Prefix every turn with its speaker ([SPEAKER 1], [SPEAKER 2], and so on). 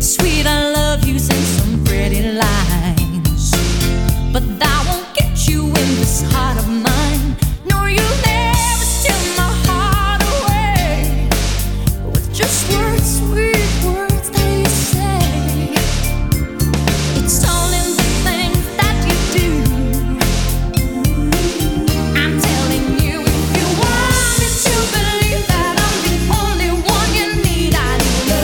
[SPEAKER 1] Sweet, I love you, and some pretty lines, but that won't get you in this heart of mine.